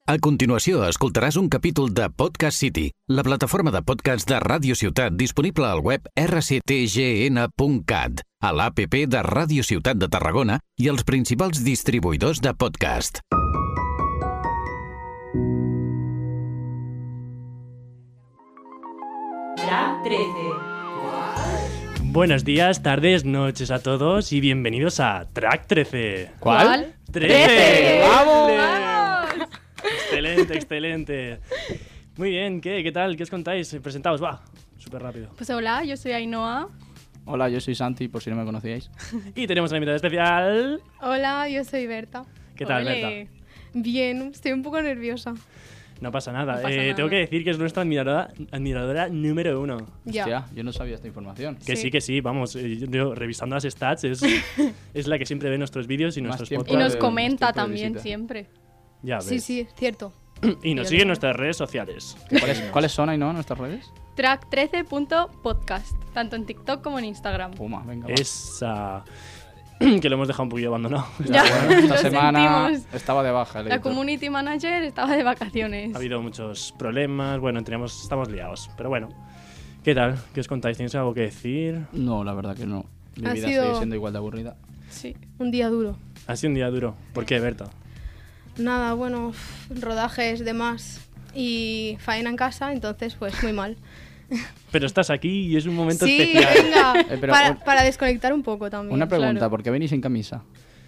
A continuació, escoltaràs un capítol de Podcast City, la plataforma de podcast de Ràdio Ciutat disponible al web rctgn.cat, a l'APP de Ràdio Ciutat de Tarragona i els principals distribuïdors de podcast. Track 13. Buenos días, tardes, noches a todos y bienvenidos a Track 13. ¿Cuál? 13. ¡Vamos! Excelente. Muy bien, ¿qué tal? ¿Qué os contáis? Presentaos, va, súper rápido. Pues hola, yo soy Ainhoa. Hola, yo soy Santi, por si no me conocíais. Y tenemos una invitada especial. Hola, yo soy Berta. ¿Qué tal, Ole. Berta? Bien, estoy un poco nerviosa. No pasa nada. No pasa nada. Tengo que decir que es nuestra admiradora número 1. Ya. Hostia, yo no sabía esta información. Que sí, vamos. Yo revisando las stats es la que siempre ve nuestros vídeos y nuestros tiempo Y podcasts. nos de- comenta más tiempo de también visita. siempre. Ya ves. Sí, sí, es cierto. Y nos sigue en nuestras redes sociales. ¿Cuáles son ahí, no? ¿Nuestras redes? Track13.podcast, tanto en TikTok como en Instagram. Puma, venga. va. Esa... que lo hemos dejado un poquillo abandonado. Ya, Esta lo semana sentimos. estaba de baja. el La editor. community manager estaba de vacaciones. Ha habido muchos problemas, bueno, estamos liados. Pero bueno, ¿qué tal? ¿Qué os contáis? ¿Tenéis algo que decir? No, la verdad que no. Mi Ha vida sido- sigue siendo igual de aburrida. Sí. Un día duro. Ha sido un día duro. ¿Por qué, Berta? Nada, bueno, rodajes, demás. Y faena en casa, entonces pues muy mal. Pero estás aquí y es un momento Sí, especial. venga, pero para desconectar un poco también. Una pregunta, claro. ¿por qué venís sin camisa?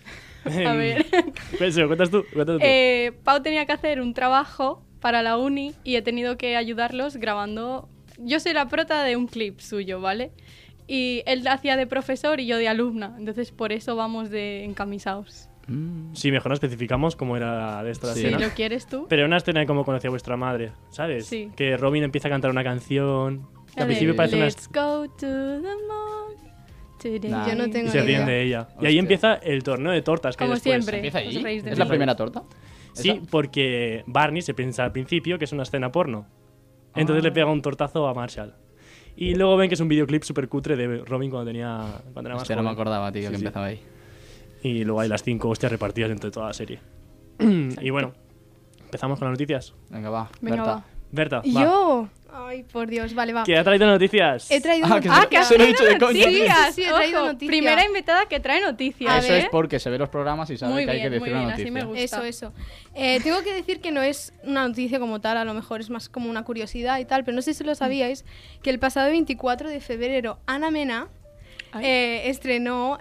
A ver. Cuéntanos tú. Pau tenía que hacer un trabajo para la uni y he tenido que ayudarlos grabando. Yo soy la prota de un clip suyo, ¿vale? Y él hacía de profesor y yo de alumna. Entonces por eso vamos de encamisados. Sí, mejor no especificamos cómo era de esta la Sí. Si escena. lo quieres tú. Pero una escena de cómo conocía a vuestra madre, ¿sabes? Sí. Que Robin empieza a cantar una canción. Que al El de principio parece una... Let's go to the moon today. Nah. Yo no Y tengo se ni ríen idea. de ella. Y Hostia. ahí empieza el torneo de tortas que hay Como después. siempre. ¿Empieza os allí? reís de ¿Es mí. la primera torta? Sí, ¿Esa? porque Barney se piensa al principio que es una escena porno. Entonces le pega un tortazo a Marshall. Y luego ven que es un videoclip súper cutre de Robin cuando era más Hostia, no me joven. acordaba, tío, Sí, que sí. empezaba ahí. Y luego hay las 5 hostias repartidas entre toda la serie. Y bueno, empezamos con las noticias. Venga, va. Venga, Berta. va. Berta, va. ¿Yo? Ay, por Dios, vale, va. ¿Qué ha traído noticias? He traído Ah, que noticias. se lo he dicho de coña. Sí, sí, he traído Ojo, noticias. Primera invitada que trae noticias. Eso ¿eh? es porque se ve los programas y sabe Muy que hay que bien, decir muy una bien, así noticia. me gusta. Eso. Tengo que decir que no es una noticia como tal, a lo mejor es más como una curiosidad y tal, pero no sé si lo sabíais, que el pasado 24 de febrero Ana Mena Ay. estrenó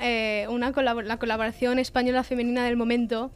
la colaboración española femenina del momento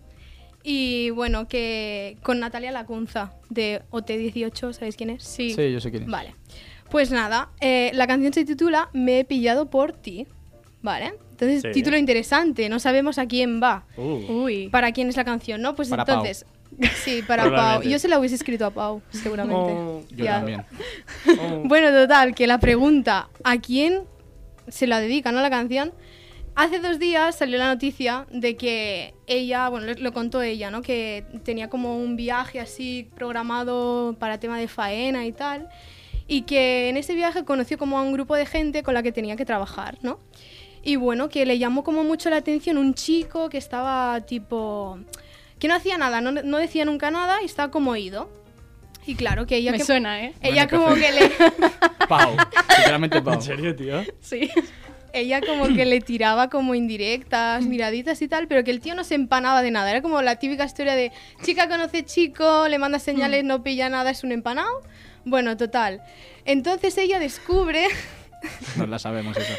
y bueno, que con Natalia Lacunza de OT18, ¿sabéis quién es? Sí. Sí, yo sé quién es. Vale. Pues nada, la canción se titula Me he pillado por ti, ¿vale? Entonces, Sí. título interesante, no sabemos a quién va. Uy. ¿Para quién es la canción, no? Pues Para entonces... Sí, para Pau. Probablemente. Yo se la hubiese escrito a Pau, seguramente. Oh, Yo Ya. también. oh. Bueno, total, que la pregunta, ¿a quién se la dedica, no, la canción? Hace 2 días salió la noticia de que ella, bueno, lo contó ella, ¿no? Que tenía como un viaje así programado para tema de faena y tal. Y que en ese viaje conoció como a un grupo de gente con la que tenía que trabajar, ¿no? Y bueno, que le llamó como mucho la atención un chico que estaba tipo... que no hacía nada, no decía nunca nada y estaba como oído. Y claro, que ella... Me que, suena, ¿eh? ella Bueno, como que le... Pau. Literalmente Pau. ¿En serio, tío? Sí. Ella como que le tiraba como indirectas, miraditas y tal, pero que el tío no se empanaba de nada. Era como la típica historia de chica conoce chico, le manda señales, no pilla nada, es un empanado. Bueno, total. Entonces ella descubre No la sabemos eso.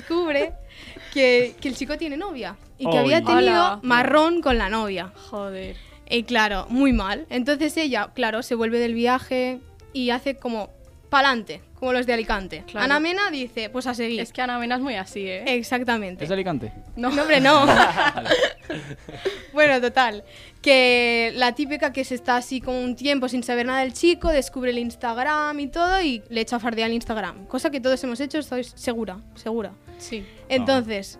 que el chico tiene novia y que Ay. había tenido Hola. marrón con la novia. Joder. Y claro, muy mal. Entonces ella, claro, se vuelve del viaje y hace como pa'lante, como los de Alicante. Claro. Ana Mena dice, pues a seguir. Es que Ana Mena es muy así, ¿eh? Exactamente. ¿Es de Alicante? No, hombre, no. Bueno, total. Que la típica que se está así como un tiempo sin saber nada del chico, descubre el Instagram y todo y le echa a fardear el Instagram. Cosa que todos hemos hecho, estoy segura. Sí. Entonces,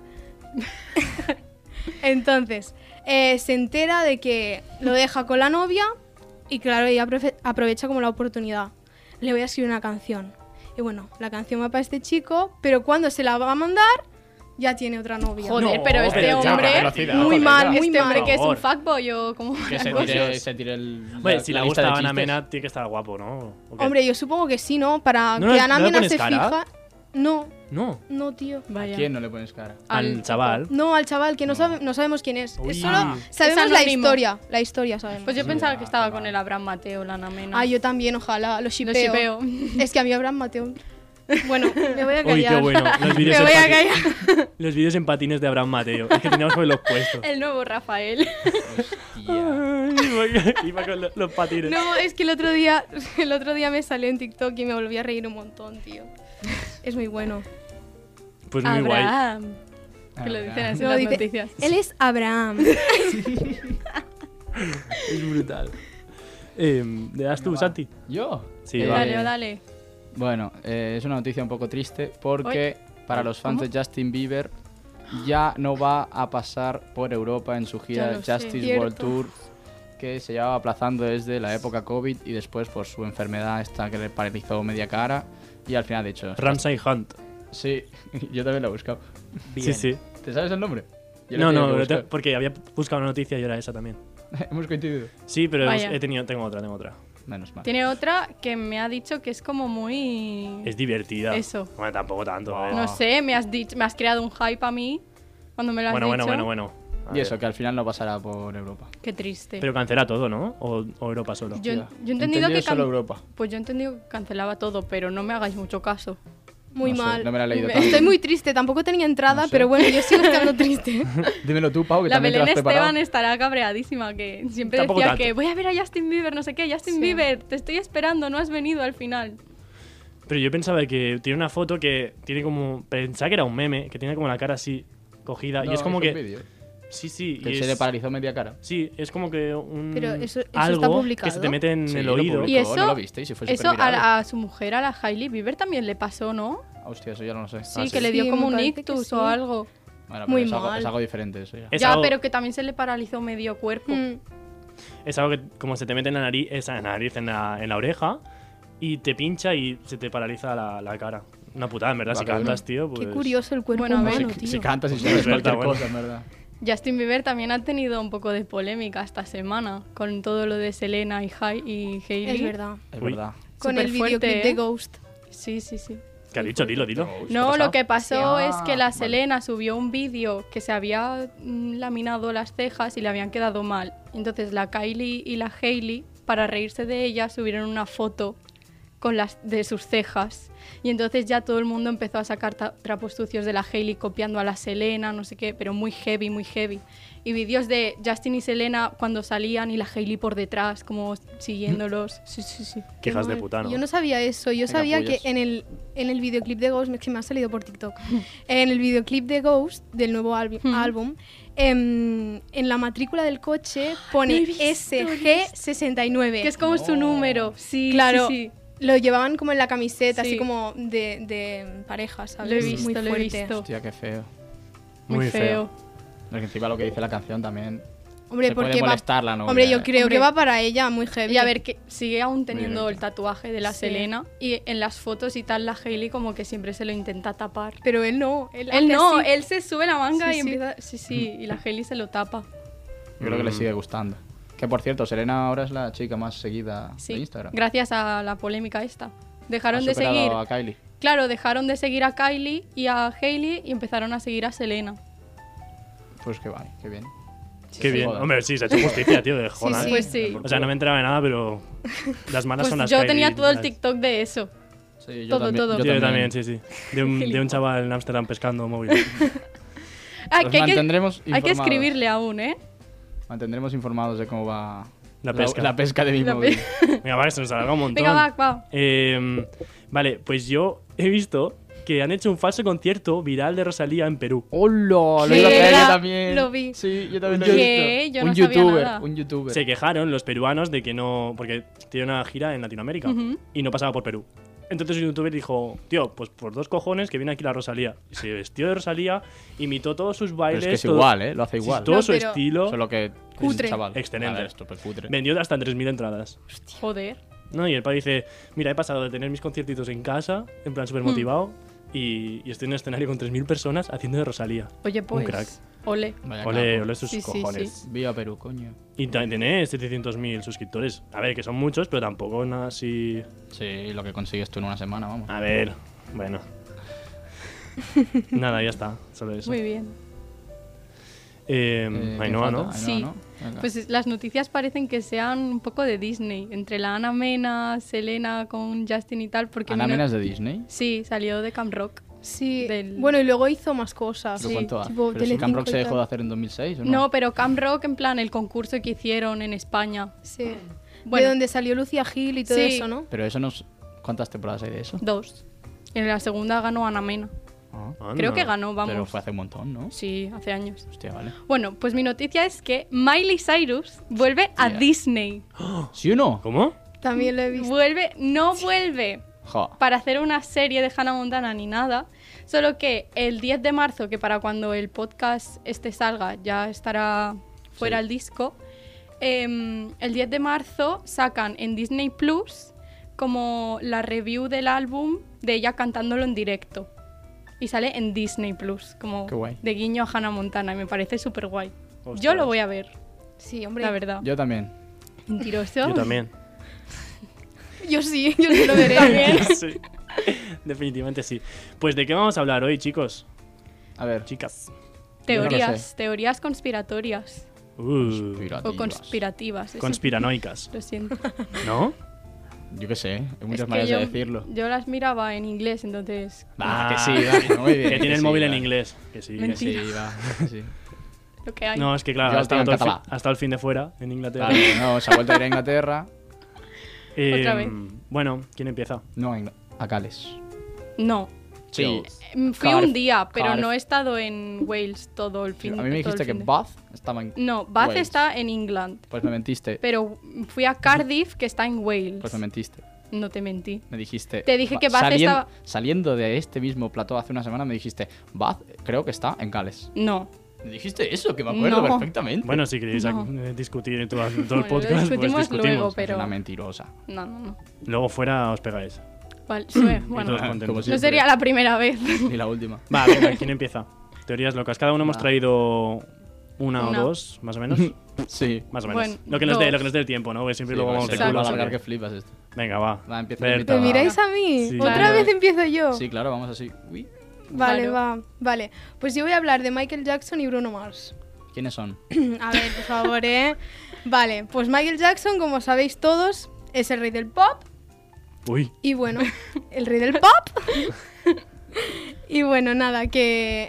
se entera de que lo deja con la novia y claro, ella aprovecha como la oportunidad. Le voy a escribir una canción. Y bueno, la canción va para este chico, pero cuando se la va a mandar, ya tiene otra novia. Joder, No, pero este pero ya, hombre... velocidad, muy colega. mal, muy Este hombre mal. que es un Por favor. fuckboy o como... Que se tire el. Hombre, si la le lista gusta de a Ana chistes. Mena, tiene que estar guapo, ¿no? ¿O qué? Hombre, yo supongo que sí, ¿no? Para ¿No que le- Ana no le Mena pones se cara? fija. No, No, tío. Vaya. ¿Quién no le pones cara? al chaval. No, al chaval, que no sabemos quién es. Uy. Es solo Es sabemos la anónimo. historia. La historia sabemos. Pues yo pensaba que estaba con el Abraham Mateo, la Ana Mena. Ah, yo también, ojalá. Lo Lo shipeo. shipeo. Es que a mí Abraham Mateo. Bueno, me voy a Uy, callar. qué bueno. Los vídeos, Me voy a en callar. los vídeos en patines de Abraham Mateo. Es que teníamos que verlos puestos. El nuevo Rafael. Hostia. Iba con los patines. No, es que el otro día me salió en TikTok y me volví a reír un montón, tío. Es muy bueno. Pues muy guay. Abraham. Que lo dicen así en Luego las dice, noticias. él es Abraham. Es brutal. ¿Le das tú, Santi? ¿Yo? Sí, vale. Dale, dale. Bueno, es una noticia un poco triste porque para los fans de Justin Bieber ya no va a pasar por Europa en su Ya gira lo sé. Justice World Cierto. Tour, que se llevaba aplazando desde la época COVID y después por su enfermedad esta que le paralizó media cara y al final de hecho... Ramsay Hunt. Sí, yo también lo he buscado. Sí, sí. ¿Te sabes el nombre? Yo No, lo tengo no, que buscar. porque había buscado una noticia y era esa también. Hemos coincidido. Sí, pero Vaya. tengo otra. Menos mal. Tiene otra que me ha dicho que es como muy... Es divertida. Eso. Bueno, tampoco tanto. a ver. No sé, me has creado un hype a mí cuando me lo has Bueno. dicho. A Y ver. eso, que al final no pasará por Europa. Qué triste. Pero cancela todo, ¿no? O Europa solo. Yo he Hostia. entendido que solo Europa. Pues yo he entendido que cancelaba todo, pero no me hagáis mucho caso. Muy No sé, mal. no me la he leído Me- tanto. Estoy muy triste, tampoco tenía entrada, No sé. pero bueno, yo sigo estando triste. Dímelo tú, Pau, que La también te lo Belén has preparado. Esteban estará cabreadísima, que siempre Tampoco decía tanto. que voy a ver a Justin Bieber, no sé qué, Justin Sí. Bieber, te estoy esperando, no has venido al final. Pero yo pensaba que tiene una foto que tiene como... Pensaba que era un meme, que tiene como la cara así cogida. No, y es como un que... vídeo. Sí. Que y se es- le paralizó media cara. Sí, es como que un... Pero eso algo está publicado. que se te mete en Sí, el lo oído. publicó, Y eso- ¿no lo visteis? Y fue Eso superviral. a su mujer, a la Hailey Bieber, también le pasó, ¿no? Hostia, eso ya no lo sé. Sí, sí. que le Sí, dio como me un parece que ictus sí. o algo. Bueno, Muy pero es algo, mal. es algo diferente eso ya. Es ya, algo- pero que también se le paralizó medio cuerpo. Mm. Es algo que como se te mete en la nariz, en la oreja y te pincha y se te paraliza la cara. Una putada, en verdad. Si Bacano. cantas, tío, pues... Qué curioso el cuerpo Bueno, a ver. humano, Si, tío. si cantas y Es sabes verdad, cualquier bueno. cosa, en verdad. Justin Bieber también ha tenido un poco de polémica esta semana con todo lo de Selena y Hailey. Es verdad. Es Uy. verdad. Con el Superfuerte, videoclip ¿eh? de Ghost. Sí, sí, sí. ¿Qué ha dicho? Dilo. No, lo que pasó Sí, es que la vale. Selena subió un vídeo que se había laminado las cejas y le habían quedado mal. Entonces la Kylie y la Hailey, para reírse de ella, subieron una foto con las de sus cejas. Y entonces ya todo el mundo empezó a sacar trapos sucios de la Hailey copiando a la Selena, no sé qué, pero muy heavy, muy heavy. Y vídeos de Justin y Selena cuando salían y la Hailey por detrás, como siguiéndolos. Sí, sí, sí. Qué hijas de mal. puta, ¿no? Yo no sabía eso. Yo Venga, sabía pullas. que en el videoclip de Ghost, que me ha salido por TikTok, en el videoclip de Ghost, del nuevo álbum, en la matrícula del coche Lo pone he visto, SG69. Que es como su número. Sí, Claro, sí, sí. lo llevaban como en la camiseta, Sí. así como de pareja, ¿sabes? Lo he visto, Muy lo he fuerte. visto. Hostia, qué feo. Muy feo. Es que encima lo que dice la canción también. Hombre, se puede porque va, molestar la novia. hombre, yo creo Hombre. que va para ella muy heavy. Y a ver, que sigue aún teniendo Muy el tatuaje de la Sí. Selena. Y en las fotos y tal, la Hailey como que siempre se lo intenta tapar. Pero él no. Él Él hace no, así. él se sube la manga Sí, y sí. empieza... Sí, sí, y la Hailey se lo tapa. Yo creo que le sigue gustando. Que por cierto, Selena ahora es la chica más seguida Sí, de Instagram. gracias a la polémica esta. Ha Dejaron de superado seguir... a Kylie. Claro, dejaron de seguir a Kylie y a Hailey y empezaron a seguir a Selena. Pues que vale, qué bien. Qué bien. Joder. Hombre, sí, se ha hecho justicia, tío, de joder. sí. Pues sí. O sea, no me enteraba de nada, pero las malas Pues son las yo Kylie, tenía todo el las- TikTok de eso. Sí, Todo, todo. Yo también, sí, sí. De un chaval en Ámsterdam pescando móviles. Ah, Los que mantendremos hay que informados. escribirle aún, ¿eh? Mantendremos informados de cómo va La pesca. la pesca de mi La móvil. Venga, va, que se nos alarga un montón. Venga, va. Vale, pues yo he visto que han hecho un falso concierto viral de Rosalía en Perú. ¡Hola! Lo ¿Qué iba a traer yo era? también. Lo vi. Sí, yo también lo he ¿Qué? visto. Yo no un sabía youtuber, nada. un youtuber. Se quejaron los peruanos de que no... Porque tiene una gira en Latinoamérica Ujú. y no pasaba por Perú. Entonces un youtuber dijo, tío, pues por 2 cojones que viene aquí la Rosalía. Y se vestió de Rosalía, imitó todos sus Pero bailes. es que es todo- igual, ¿eh? Lo hace sí, igual. todo No, su pero- estilo. Solo que Cutre. es chaval. Excelente. A ver, esto, pues cutre. Vendió hasta 3.000 entradas. Joder. ¿No? Y el padre dice, mira, he pasado de tener mis conciertitos en casa, en plan súper motivado, y estoy en un escenario con 3.000 personas haciendo de Rosalía. Oye, pues, crack. ole. Vaya Ole, capo. ole sus Sí, sí, cojones. sí. Viva Perú, coño. Y tiene 700.000 suscriptores. A ver, que son muchos, pero tampoco nada así... Sí, lo que consigues tú en una semana, vamos. A ver, bueno. Nada, ya está, solo eso. Muy bien. Ainhoa, ¿no? Sí. Venga. Pues las noticias parecen que sean un poco de Disney. Entre la Ana Mena, Selena con Justin y tal. Porque ¿Ana Mena es de Disney? Sí, salió de Camp Rock. Sí, Del- bueno, y luego hizo más cosas. ¿Pero Sí, cuánto hace? tipo ¿Pero si Telecinco Camp Rock y se dejó tal. de hacer en 2006 o no? No, pero Camp Rock en plan el concurso que hicieron en España. Sí. Bueno. De donde salió Lucía Gil y todo Sí. eso, ¿no? Pero eso no es... ¿Cuántas temporadas hay de eso? 2. En la segunda ganó Ana Mena. Ah, Anda. Creo que ganó, vamos. pero fue hace un montón, ¿no? Sí, hace años. Hostia, vale. Bueno, pues mi noticia es que Miley Cyrus vuelve a Yeah. Disney. ¿Sí o no? ¿Cómo? También lo he visto. No vuelve Jo. para hacer una serie de Hannah Montana ni nada. Solo que el 10 de marzo, que para cuando el podcast este salga ya estará fuera Sí. el disco, el 10 de marzo sacan en Disney Plus como la review del álbum de ella cantándolo en directo. Y sale en Disney Plus, como Qué guay. de guiño a Hannah Montana. Y me parece súper guay. Ostras. Yo lo voy a ver, Sí, hombre. la verdad. Yo también. Mentiroso. Yo también. Yo sí lo veré. Sí. Definitivamente sí. Pues ¿de qué vamos a hablar hoy, chicos? A ver, Chicas. Teorías conspiratorias. conspirativas. O conspirativas. eso. Conspiranoicas. Lo siento. ¿No? Yo qué sé, hay Es muchas que maneras yo, de decirlo. yo las miraba en inglés, entonces Va, que sí, va, muy bien. Que tiene el sí, móvil va. en inglés. Que sí, que Que sí. sí, va, que sí. lo que hay. No, es que claro, Yo ha lo tengo estado, en todo el catalán. ha estado el fin de fuera en Inglaterra. Vale, no, se ha vuelto a ir a Inglaterra. Otra vez. Bueno, ¿quién empieza? No, a Gales. No. Sí. Fui Cardiff, un día, pero Cardiff. no he estado en Wales todo el fin A mí me todo dijiste el que fin de- Bath estaba en... No, Bath Wales. está en England. Pues me mentiste. Pero fui a Cardiff, que está en Wales. Pues me mentiste. No te mentí. Me dijiste... Te dije que Bath estaba- Saliendo de este mismo plató hace una semana me dijiste... Bath creo que está en Gales. No. Me dijiste eso, que me acuerdo No. perfectamente. Bueno, si queréis No. Discutir en todo el Bueno, lo podcast, pues discutimos discutimos. luego, Es pero... una mentirosa. No. Luego fuera os pegáis. Vale, sube. Bueno, todos contentos. Como no siempre. sería la primera vez. Ni la última. Va, venga, ¿quién empieza? Teorías locas. Cada uno hemos Va. traído una o Una. dos, más o menos. Sí. Más o menos. Bueno, lo que nos dé, dos. lo que nos dé el tiempo, ¿no? Porque siempre Sí, luego vamos pues de sí, culo. va a así alargar que- que flipas esto. Venga, va. Va, empieza Berta. ¿Me va. miráis a mí? Sí. ¿Otra Claro. vez empiezo yo? Sí, claro, vamos así. Uy. Vale, Claro. va. Vale. Pues yo voy a hablar de Michael Jackson y Bruno Mars. ¿Quiénes son? A ver, por favor, ¿eh? Vale, pues Michael Jackson, como sabéis todos, es el rey del pop. Uy. Y bueno, el rey del pop. Y bueno, nada, que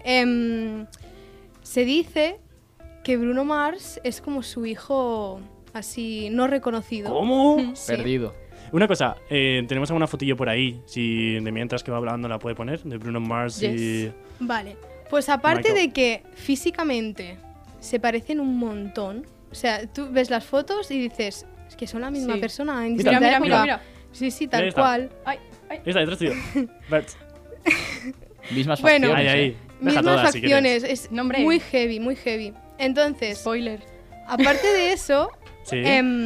se dice que Bruno Mars es como su hijo así no reconocido. ¿Cómo? Sí. Perdido. Una cosa, tenemos alguna fotillo por ahí, si de mientras que va hablando la puede poner, de Bruno Mars y... Vale, pues aparte Michael. de que físicamente se parecen un montón, o sea, tú ves las fotos y dices, es que son la misma Sí. persona en Mira, distinta mira. época. Sí, sí, Ahí tal está. cual. Ay, ay. Está detrás tuyo. Bert. Mismas Bueno. facciones. Ahí, ahí. ¿eh? Deja Mismas todas, si facciones, quieres. es No, hombre. muy heavy, muy heavy. Entonces, Spoiler. aparte de eso, Sí.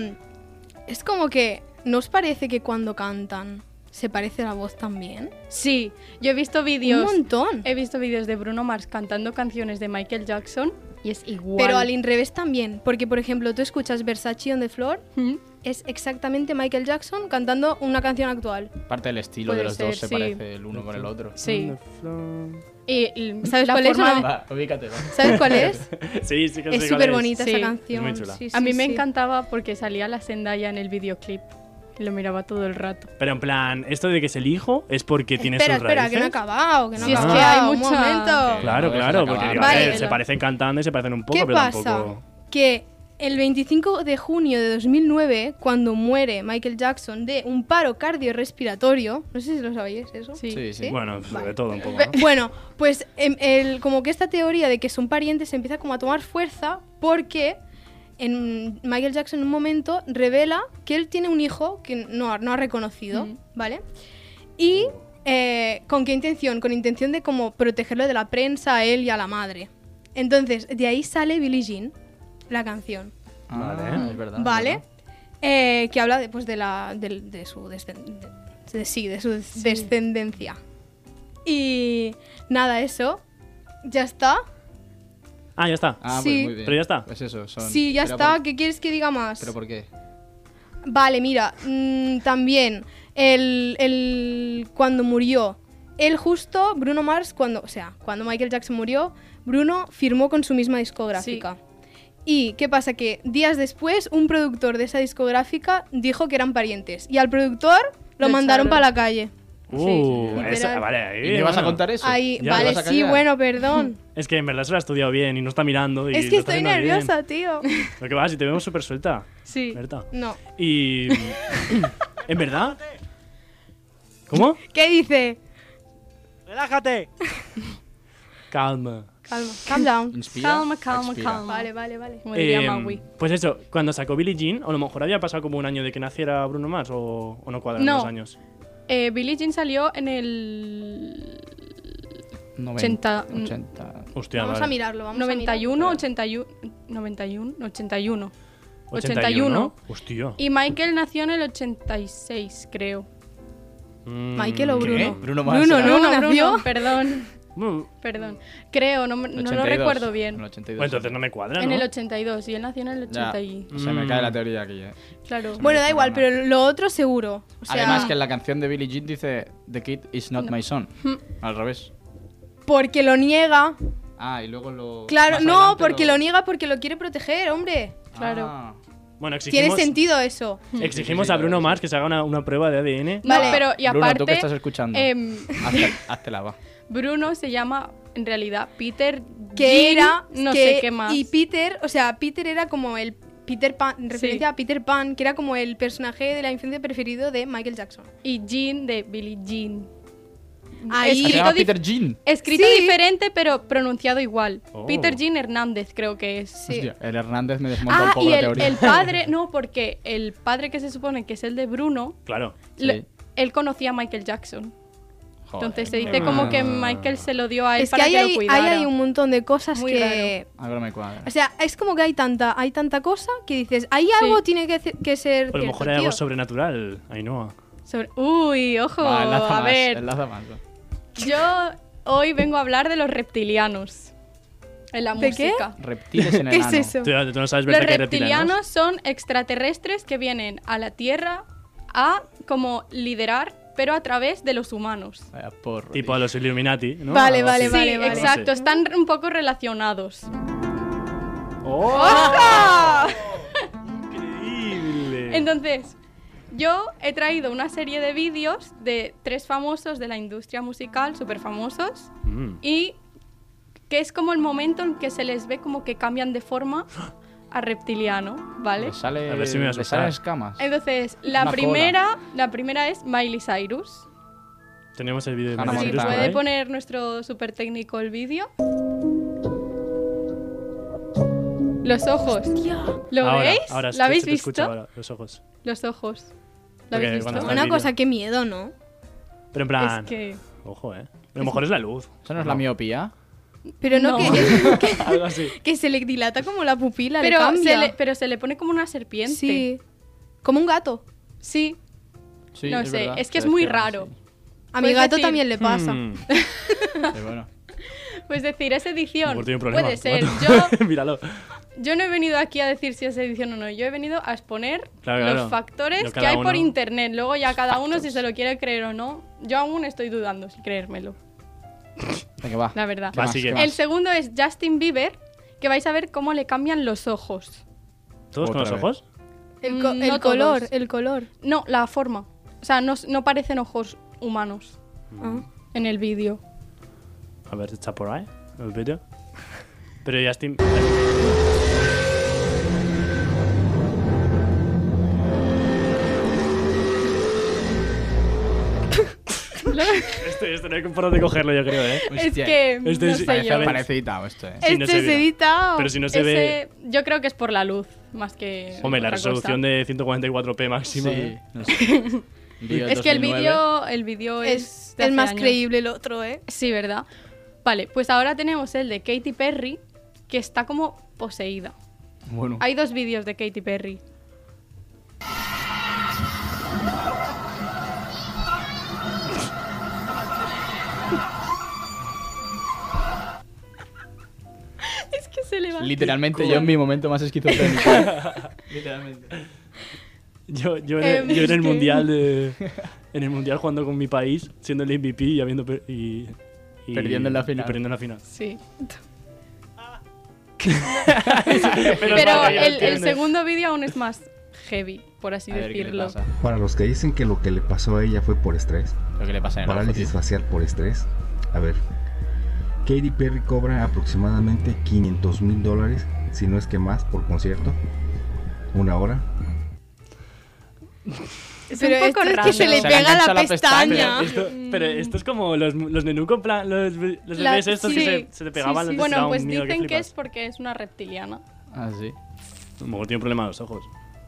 es como que, ¿no os parece que cuando cantan se parece la voz también? Sí, yo he visto Un vídeos. montón. He visto vídeos de Bruno Mars cantando canciones de Michael Jackson y es igual. Pero al revés también, porque por ejemplo, tú escuchas Versace on the Floor, ¿Mm? es exactamente Michael Jackson cantando una canción actual. Parte del estilo Puede de los dos ser, se sí. parece el uno con el otro. Sí. On Y ¿Sabes la cuál es, forma no? de- Va, ubícate, va. ¿Sabes cuál es? Sí, sí que sé Es cuál súper bonita Sí, esa es canción. muy chula. Sí, A mí sí, me sí. encantaba porque salía la Zendaya en el videoclip. Y lo miraba todo el rato. Pero en plan, esto de que es el hijo es porque tiene Espera, sus espera, raíces. que no he acabado, que no Sí, he es que acabado. hay Un mucha- momento. Claro, No, claro, déjala porque acabar. digo, a Vale. ver, se parecen cantando y se parecen un poco, ¿Qué pero pasa? tampoco... Que el 25 de junio de 2009, cuando muere Michael Jackson de un paro cardiorrespiratorio, no sé si lo sabéis eso. Sí. Sí, sí. Bueno, pues, Vale. de todo un poco, Pe- ¿no? Bueno, pues como que esta teoría de que son parientes empieza como a tomar fuerza porque Michael Jackson en un momento revela que él tiene un hijo que no ha reconocido, ¿vale? Y ¿con qué intención? Con intención de como protegerlo de la prensa a él y a la madre. Entonces, de ahí sale Billie Jean, la canción, Vale, es verdad. es ¿vale? verdad. Que habla de su descendencia. Y nada, eso. ¿Ya está? Ah, ya está. Ah, Sí. pues muy bien. Pero ya está. Pues eso, son... Sí, ya Pero está. por- ¿Qué quieres que diga más? ¿Pero por qué? Vale, mira, también cuando murió, él justo, Bruno Mars, cuando Michael Jackson murió, Bruno firmó con su misma discográfica. Y ¿qué pasa? Que días después un productor de esa discográfica dijo que eran parientes y al productor lo Lo mandaron echaron. para la calle. Esa, vale, ahí, ¿Y me vas a bueno. contar eso? Ahí, Ya, vale, ¿vas a sí, callar? bueno, perdón. Es que en verdad se lo ha estudiado bien y no está mirando. Y Es lo que está estoy haciendo bien. nerviosa, tío. Lo que va, si te vemos súper suelta, Sí. Berta. No. Y... ¿En verdad? ¿Cómo? ¿Qué dice? ¡Relájate! Calma. Calm down. Inspira, Calma, calma, expira. calma. Vale. Como diría Eh, Maui. pues eso, cuando sacó Billie Jean, o a lo mejor había pasado como un año de que naciera Bruno Mars, o no cuadran No. los años. Billie Jean salió en el 80. 80. Hostia, Vamos vale. a mirarlo, vamos a 91, mirarlo. 81. 81. Hostia. Y Michael nació en el 86, creo. Michael o ¿qué? Bruno. Bruno Mars. Bruno, era- ¿no? Bruno, ¿Nació? perdón. Bueno, Perdón. Creo, no lo 82, recuerdo en bien. el 82. pues entonces no me cuadra, En ¿no? el 82, y él nació en el 80 Ya, y... se me cae la teoría aquí, Claro. Bueno, da No, igual, no. pero lo otro seguro. O sea, Además que en la canción de Billie Jean dice The kid is not my son. Al revés. porque lo niega. Ah, y luego lo... Claro, más no, adelante porque lo niega porque lo quiere proteger, hombre. Claro. Ah. Bueno, Tiene exigimos, sentido eso. exigimos Sí, a Bruno sí. Mars que se haga una prueba de ADN. No, Vale. pero y Bruno, aparte, tú que estás escuchando, háztela, va. Bruno se llama en realidad Peter Que Jean, era. no que- sé qué más. Y Peter, o sea, Peter era como el Peter Pan, en referencia Sí. a Peter Pan, que era como el personaje de la infancia preferido de Michael Jackson. Y Jean de Billie Jean. Ahí. Se Escrito llama dif- Peter Jean. Escrito Sí. diferente, pero pronunciado igual. Oh. Peter Jean Hernández, creo que es. Sí. Hostia, el Hernández me desmonta un Ah, poco y la teoría. el padre, no, porque el padre que se supone que es el de Bruno, Claro. Sí. él conocía a Michael Jackson. Joder, Entonces se qué dice mal. como que Michael se lo dio a él Es que para ahí que lo hay, cuidara. ahí hay un montón de cosas Muy que. Ahora me cuadra. O sea, es como que hay tanta cosa que dices, ahí algo tiene que ser. O a lo mejor cierto, hay algo tío. sobrenatural, Ainhoa. Uy, ojo, Va, enlaza a más, ver. enlaza más, va. Yo hoy vengo a hablar de los reptilianos en la ¿De qué? música. Reptiles en el ¿Qué es ano. eso? Tú no sabes Los ver qué hay reptilianos son extraterrestres que vienen a la Tierra a como liderar, pero a través de los humanos. Vaya porro, Tipo a los Illuminati, ¿no? Vale, Algo vale, así. vale, Sí, vale. exacto, están un poco relacionados. ¡Oh! ¡Increíble! Entonces, yo he traído una serie de vídeos de 3 famosos de la industria musical, súper famosos, y que es como el momento en que se les ve como que cambian de forma a reptiliano, ¿vale? Le sale, A ver si me voy a le asustar. salen escamas. Entonces, Una la primera es Miley Cyrus. Tenemos el vídeo de Hannah Miley Sí, Cyrus Montana. por puede ahí. poner nuestro súper técnico el vídeo. Los ojos. ¿Lo Ahora, veis? ahora, ¿Lo habéis se te escucha visto? ahora, los ojos. Los ojos. ¿Lo Porque habéis visto? cuando está- Una el vídeo. cosa, qué miedo, ¿no? Pero en plan, Es que... ojo, A lo mejor es la luz. ¿Eso no es la miopía? Pero no, No. Algo así. que se le dilata como la pupila, le Pero cambia. pero se le pone como una serpiente. Sí. Como un gato. Sí. Sí, No es sé, verdad, es que se es muy despierta, raro. sí. A mi Puedes gato decir- también le pasa. Sí, bueno. Pues decir, es edición. Mejor tiene un problema. Puede ser. Míralo. Yo no he venido aquí a decir si es edición o no. Yo he venido a exponer Claro, los claro. factores Lo que cada hay por uno. internet. Luego ya cada uno si se lo quiere creer o no. Yo aún estoy dudando si creérmelo, Venga, va. la verdad. ¿Qué Va, más? sigue. ¿Qué más? El segundo es Justin Bieber, que vais a ver cómo le cambian los ojos. ¿Todos con Otra los vez. ojos? No el color, todos. el color. No, la forma. O sea, no parecen ojos humanos Ah. en el vídeo. A ver, está por ahí el vídeo. Pero Justin... Este no hay por dónde cogerlo, yo creo, ¿eh? Es Hostia, que Este no es- sé parece- yo. Parece editado esto, Sí, no Este se es ve. editado. Pero si no se ve... Yo creo que es por la luz, más que. Hombre, la otra resolución cosa. de 144p máximo. Sí, no sé. Vídeo del Es que el 2009. vídeo es de el hace más años. creíble el otro, ¿eh? Sí, ¿verdad? Vale, pues ahora tenemos el de Katy Perry, que está como poseída. Bueno, Hay 2 vídeos de Katy Perry. Literalmente yo en mi momento más esquizofrénico. Literalmente. Yo en es el que- mundial en el mundial jugando con mi país, siendo el MVP y habiendo y Perdiendo en la final. y perdiendo en la final. Sí. Pero Pero vale, ya el entiendes. segundo vídeo aún es más heavy, por así A ver qué le decirlo. pasa. Para los que dicen que lo que le pasó a ella fue por estrés, Lo que le pasa en el ojo, parálisis tío. facial por estrés. A ver, Katy Perry cobra aproximadamente $500,000, si no es que más, por concierto. Una hora. Es Pero un poco esto es raro. que se le Se le pega engancha la la pestaña. pestaña. Pero esto es como los nenuco en plan, los bebés estos que sí, se te pegaban. sí, sí. les Bueno, daba un pues miedo dicen que flipas. es porque es una reptiliana. Ah, sí. A lo mejor tiene un problema de los ojos.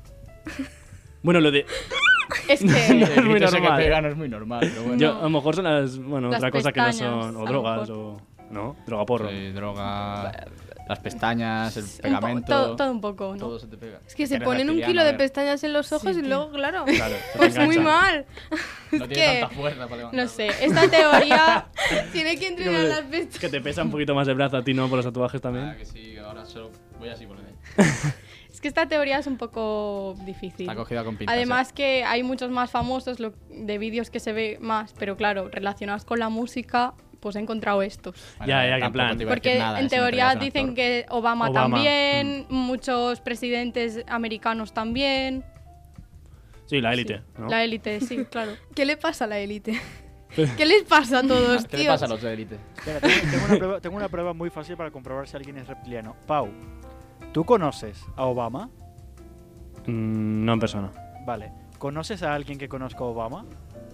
Bueno, lo de... Es que Es El muy grito ese que normal. pega no es muy normal, pero bueno. Yo, a lo mejor son las... Bueno, Las otra cosa que no pestañas, son... a O lo drogas mejor. o... ¿No? Droga porro. Sí, droga, las pestañas, el un po- pegamento. todo un poco, ¿no? Todo se te pega. Es que se Eres ponen un reptiliano, kilo a de ver. pestañas en los ojos Sí, y tío. luego, claro. Claro, se te Pues muy enganchan. mal. No que- tiene tanta fuerza para levantar. No sé, esta teoría Tiene que entrenar las pestañas. Que te pesa un poquito más el brazo a ti, ¿no? Por los tatuajes Ah, también. que sí, ahora solo voy así por ahí. es que esta teoría es un poco difícil. Está cogida con pinzas. Además que hay muchos más famosos de vídeos que se ve más, pero claro, relacionados con la música, pues he encontrado estos. Ya, ya, que en tampoco plan. te iba a Porque decir nada, en si no te teoría veas un dicen actor. que Obama Obama, también, muchos presidentes americanos también. Sí, la élite, ¿no? La élite, sí, claro. ¿Qué le pasa a la élite? ¿Qué les pasa a todos, ¿Qué le tío? pasa a los de élite? Espera, tengo una prueba muy fácil para comprobar si alguien es reptiliano. Pau, ¿tú conoces a Obama? No en persona. Vale. ¿Conoces a alguien que conozca a Obama?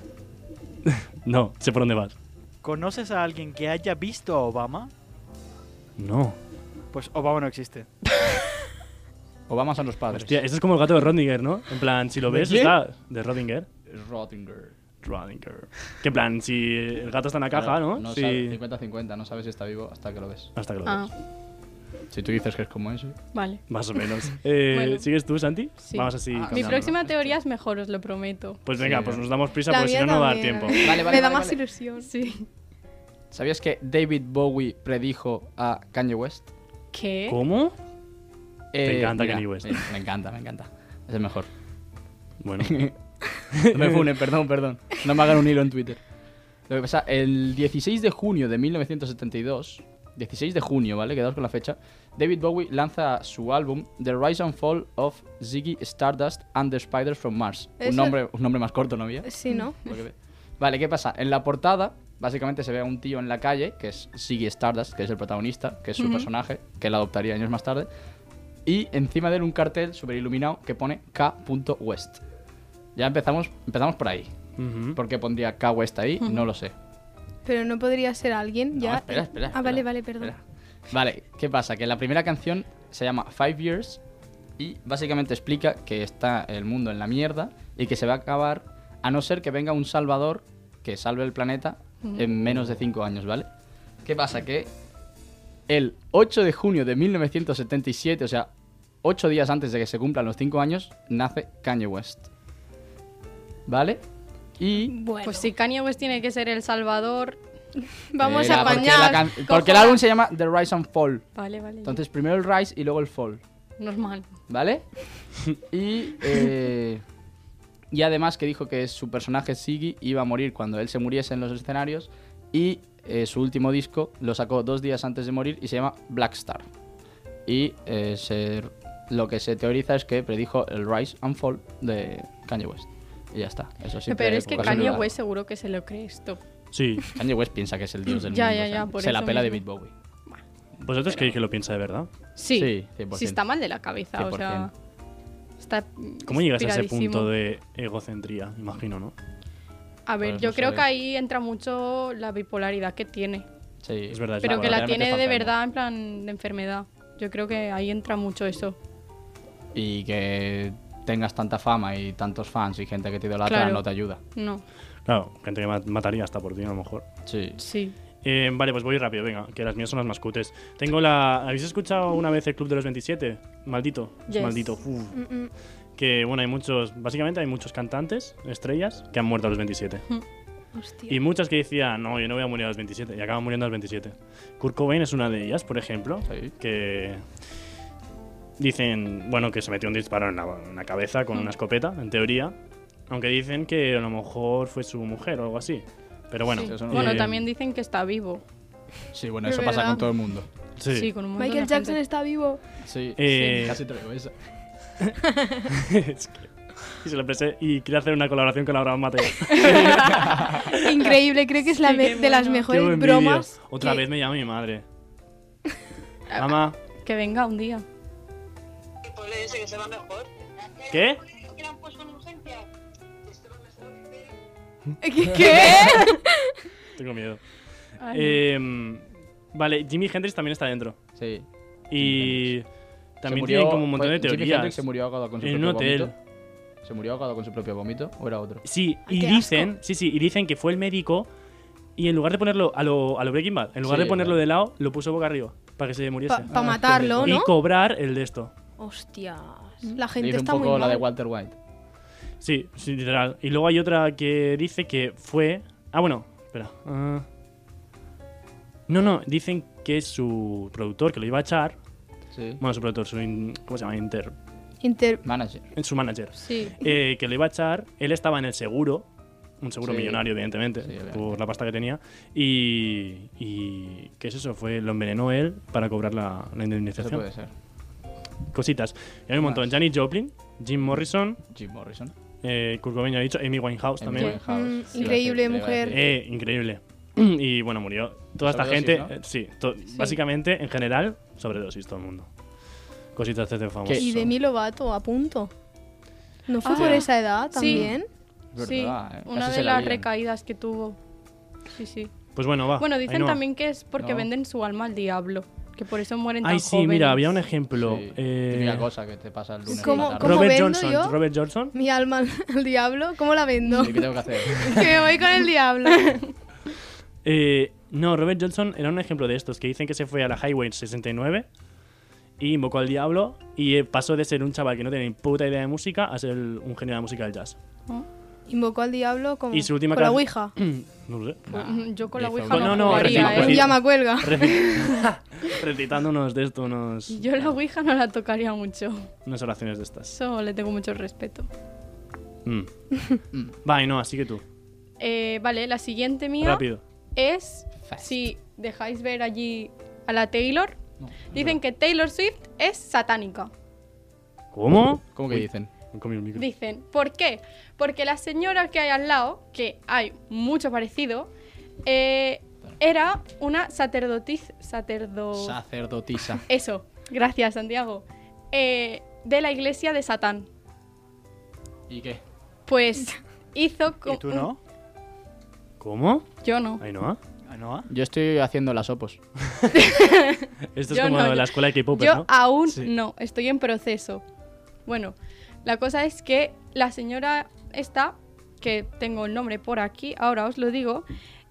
No, sé por dónde vas. ¿Conoces a alguien que haya visto a Obama? No. Pues Obama no existe. Obama son los padres. Hostia, esto es como el gato de Rodinger, ¿no? En plan, si lo ¿De ves, quién? está... De Rodinger. Es Rottinger. Rodinger. Que en plan, si el gato está en la caja, ¿no? No Sí. sabes, 50-50, no sabes si está vivo hasta que lo ves. Hasta que lo Ah, ves. Si tú dices que es como ese. vale. Más o menos. Bueno. ¿Sigues tú, Santi? Sí. Vamos así. Mi cambiando, próxima ¿no? teoría es mejor, os lo prometo. Pues venga, Sí, pues ¿no? nos damos prisa La porque si mía no, no va a dar también, tiempo. a mí. Vale, Me da vale, más vale. ilusión. Sí. ¿Sabías que David Bowie predijo a Kanye West? ¿Qué? ¿Cómo? Te encanta mira, Kanye West. Me encanta, me encanta. Es el mejor. Bueno. No me funen, perdón. No me hagan un hilo en Twitter. Lo que pasa, el 16 de junio de 1972, 16 de junio, ¿vale? Quedaos con la fecha. David Bowie lanza su álbum The Rise and Fall of Ziggy Stardust and the Spiders from Mars. Un Eso- nombre más corto, ¿no había? Sí, ¿no? Porque- Vale, ¿qué pasa? En la portada, básicamente se ve a un tío en la calle, que es Ziggy Stardust, que es el protagonista, que es su personaje, que él adoptaría años más tarde. Y encima de él un cartel súper iluminado que pone K.West. Ya empezamos por ahí. Ujú. ¿Por qué pondría K West ahí? No lo sé. Pero no podría ser alguien No, ya. espera. Ah, vale, perdón. Espera. Vale, ¿qué pasa? Que la primera canción se llama 5 Years y básicamente explica que está el mundo en la mierda y que se va a acabar a no ser que venga un salvador que salve el planeta en menos de 5 años, ¿vale? ¿Qué pasa? Que el 8 de junio de 1977, o sea, 8 días antes de que se cumplan los 5 años, nace Kanye West. ¿Vale? Y... Bueno, Pues si Kanye West tiene que ser el salvador. vamos Era a porque apañar. porque el álbum se llama The Rise and Fall. Vale, vale. Entonces primero el Rise y luego el Fall, Normal. ¿vale? Y además que dijo que su personaje Ziggy iba a morir cuando él se muriese en los escenarios y su último disco lo sacó 2 días antes de morir y se llama Black Star. Y lo que se teoriza es que predijo el Rise and Fall de Kanye West. Y ya está. Eso sí. Pero es que Kanye West seguro que se lo cree esto. Sí. Kanye West piensa que es el dios del Ya, mundo. ya, o sea, ya, por se la eso pela mismo. David Bowie. ¿Vosotros creéis que lo piensa de verdad? Sí. Sí, 100%. Si está mal de la cabeza, o sea. Está. ¿Cómo llegas a ese inspiradísimo. punto de egocentría? Imagino, ¿no? A ver, Pues yo no creo sé. que ahí entra mucho la bipolaridad que tiene. Sí, Es verdad, es Pero verdad. que la Realmente tiene está de enfermo. verdad en plan de enfermedad. Yo creo que ahí entra mucho eso. Y que tengas tanta fama y tantos fans y gente que te idolatra Claro. no te ayuda. No, Claro, gente que mataría hasta por ti, a lo mejor. Sí. sí. Vale, pues voy rápido, venga, que las mías son las más cutes. Tengo la... ¿Habéis escuchado una vez el Club de los 27? Maldito. Es Yes. maldito. Que, bueno, hay muchos... Básicamente hay muchos cantantes, estrellas, que han muerto a los 27. Hostia. Y muchas que decían, no, yo no voy a morir a los 27, y acaban muriendo a los 27. Kurt Cobain es una de ellas, por ejemplo, Sí. que dicen, bueno, que se metió un disparo en la cabeza con una escopeta, en teoría, aunque dicen que a lo mejor fue su mujer o algo así. Pero bueno, Sí. eso no- Bueno, también dicen que está vivo. Sí, bueno, Es eso pasa verdad. con todo el mundo. sí. Sí, con un montón Michael de Jackson gente. está vivo. Sí, Eh, casi traigo esa. Es que- y se lo presé y quiere hacer una colaboración con Abraham Mateo. Increíble, creo que es la Sí, qué de las bueno. Qué mejores buen vídeo. bromas. Otra que- vez me llama mi madre. Mamá, Que venga un día. Pues le dice que se va mejor. ¿qué? ¿Qué le han puesto en urgencia? ¿Qué? Tengo miedo. Ay, Vale, Jimi Hendrix también está dentro. Sí. Y también Se murió- tienen como un montón de Jimi teorías. Hendrix se murió ahogado con su En un propio hotel. vómito. ¿Se murió ahogado con su propio vómito o era otro? Sí, y qué dicen, y dicen que fue el médico y en lugar de ponerlo a lo Breaking Bad, en lugar Sí, de ponerlo claro. de lado, lo puso boca arriba para que se muriese. Para matarlo, y ¿no? cobrar el de esto. Hostias. La Le gente hizo un está muy poco la de mal. Walter White. Sí, sí, literal. Y luego hay otra que dice que fue... Ah, bueno, espera. No, dicen que es su productor que lo iba a echar. Sí. Bueno, su productor, ¿cómo se llama? Manager. Su manager. Sí. Que lo iba a echar. Él estaba en el seguro. Un seguro Sí. millonario, evidentemente, Sí, obviamente. por la pasta que tenía. Y ¿qué es eso? Lo envenenó él para cobrar la Eso indemnización. puede ser. Cositas. Y hay un montón. Más. Janis Joplin, Jim Morrison, Jim Morrison. Kurt Cobain ya he dicho, Amy Winehouse Amy también. Winehouse. Sí, increíble iba a decir, mujer. iba a decir. Increíble. Y bueno, murió. Toda esta Sobredosis, gente, ¿no? sí, básicamente, en general, sobredosis todo el mundo. Cositas de este famoso. Y Demi Lovato, a punto. ¿No fue Ah, por esa edad sí. también? Es Sí, verdad, una casi de se la las lían. recaídas que tuvo. Sí, sí. Pues bueno, va. Bueno, dicen Ainhoa. también que es porque No. venden su alma al diablo. Que por eso mueren tan Ay, sí, jóvenes. mira, había un ejemplo. Sí, típica cosa que te pasa el lunes ¿Cómo- por la tarde. cómo Robert vendo Johnson. yo? Robert Johnson. Mi alma al diablo, ¿cómo la vendo? Sí, ¿qué tengo que hacer? Que me voy con el diablo. No, Robert Johnson era un ejemplo de estos que dicen que se fue a la Highway 69 y invocó al diablo y pasó de ser un chaval que no tenía ni puta idea de música a ser un genio de la música del jazz. Invocó al diablo como Y su última con la can- ouija. No sé. Yo con la Hizo- Ouija No, no, no, jugaría, recita- ¿eh? recita- Llama cuelga. Recitando unos de estos, Yo la Ouija no la tocaría mucho. unas oraciones de estas. Eso le tengo mucho respeto. Va, y no, así que tú. Vale, la siguiente mía Rápido. es... Fast. Si dejáis ver allí a la Taylor, No, dicen que Taylor Swift es satánica. ¿Cómo? ¿Cómo que Uy, dicen? me comí el micro. Dicen, ¿por qué? Porque la señora que hay al lado, que hay mucho parecido, era una Sacerdotisa. Eso, gracias Santiago. De la iglesia de Satán. ¿Y qué? Pues hizo... ¿Y tú no? ¿Cómo? Yo no. Ainhoa. ¿Ainhoa? Yo estoy haciendo las opos. Esto es Yo como no, la yo- escuela de K-pop, Yo ¿no? aún Sí. no, estoy en proceso. Bueno, la cosa es que la señora esta, que tengo el nombre por aquí, ahora os lo digo,